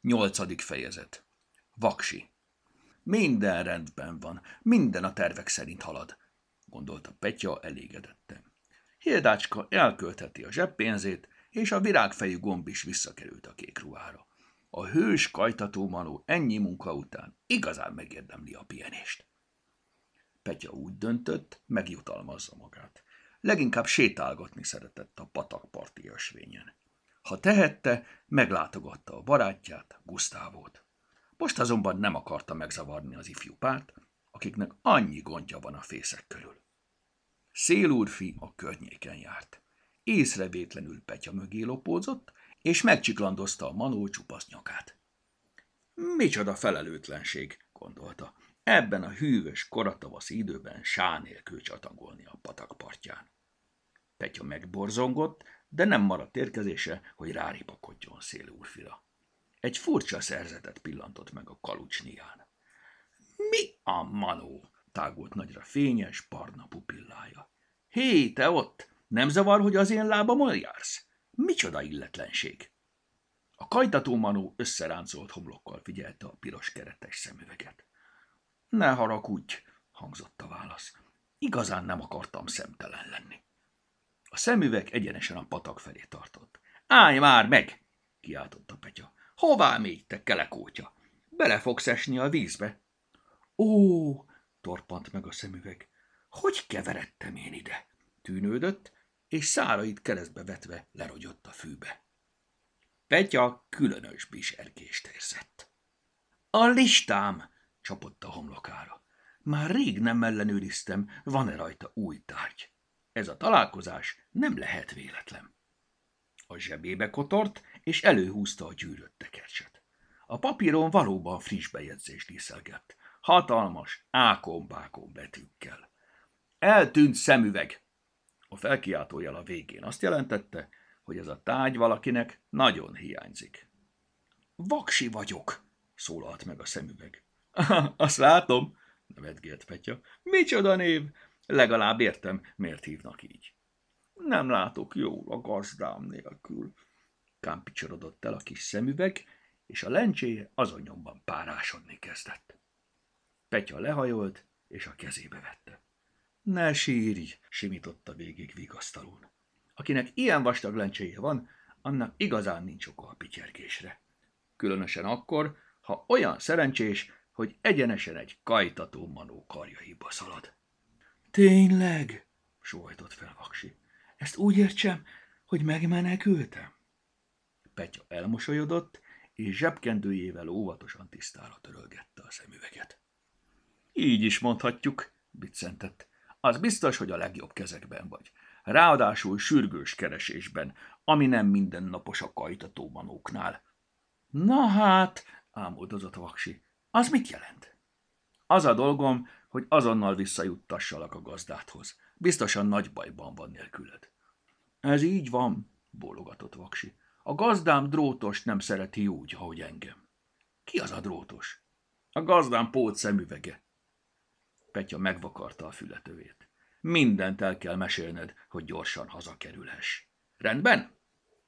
8. fejezet. Vaksi. Minden rendben van, minden a tervek szerint halad, gondolta Petya elégedetten. Hildácska elköltheti a zseppénzét, és a virágfejű gomb is visszakerült a kék ruhára. A hős kajtató Manó ennyi munka után igazán megérdemli a pihenést. Petya úgy döntött, megjutalmazza magát. Leginkább sétálgatni szeretett a patakparti ösvényen. Ha tehette, meglátogatta a barátját, Gusztávót. Most azonban nem akarta megzavarni az ifjú párt, akiknek annyi gondja van a fészek körül. Szélúrfi a környéken járt. Észrevétlenül Petya mögé lopózott, és megcsiklandozta a Manó csupasz nyakát. Micsoda felelőtlenség, gondolta, ebben a hűvös koratavaszi időben sá nélkül csatagolni a patak partján. Petya megborzongott, de nem maradt érkezése, hogy ráripakodjon Szélúrfira. Egy furcsa szerzetet pillantott meg a kalucsnián. Mi a Manó? Tágult nagyra fényes, barna pupillája. Hé, te ott! Nem zavar, hogy az én lábamon jársz? Micsoda illetlenség! A kajtató Manó összeráncolt homlokkal figyelte a piros keretes szemüveget. Ne haragudj, hangzott a válasz. Igazán nem akartam szemtelen lenni. A szemüveg egyenesen a patak felé tartott. Állj már meg! Kiáltotta Petya. Hová mégy, te kelekótya? Bele fogsz esni a vízbe. Ó, torpant meg a szemüveg. Hogy keveredtem én ide? Tűnődött, és szárait keresztbe vetve lerogyott a fűbe. Petya különös bisergést érzett. A listám, csapott a homlokára. Már rég nem ellenőriztem, van-e rajta új tárgy. Ez a találkozás nem lehet véletlen. A zsebébe kotort, és előhúzta a gyűrött tekercset. A papíron valóban friss bejegyzést díszelgett. Hatalmas, ákombákon betűkkel. Eltűnt szemüveg. A felkiáltójel a végén azt jelentette, hogy ez a tárgy valakinek nagyon hiányzik. Vaksi vagyok, szólalt meg a szemüveg. Azt látom, nevetgélt Petya. Micsoda név! Legalább értem, miért hívnak így. Nem látok jól a gazdám nélkül, kámpicsorodott el a kis szemüveg, és a lencséje azon nyomban párásodni kezdett. Petya lehajolt, és a kezébe vette. Ne sírj, simította végig vigasztalón. Akinek ilyen vastag lencséje van, annak igazán nincs oka a pityergésre. Különösen akkor, ha olyan szerencsés, hogy egyenesen egy kajtató Manó karjaiba szalad. Tényleg? Sóhajtott fel Vaksi. Ezt úgy értsem, hogy megmenekültem? Petya elmosolyodott, és zsebkendőjével óvatosan tisztára törölgette a szemüveget. Így is mondhatjuk, biccentett. Az biztos, hogy a legjobb kezekben vagy. Ráadásul sürgős keresésben, ami nem mindennapos a kajtató Manóknál. Na hát, ámuldozott Vaksi, az mit jelent? Az a dolgom, hogy azonnal visszajuttassalak a gazdádhoz. Biztosan nagy bajban van nélküled. Ez így van, bólogatott Vaksi. A gazdám Drótost nem szereti úgy, ahogy engem. Ki az a Drótos? A gazdám pót szemüvege. Petya megvakarta a fületövét. Mindent el kell mesélned, hogy gyorsan hazakerülhess. Rendben?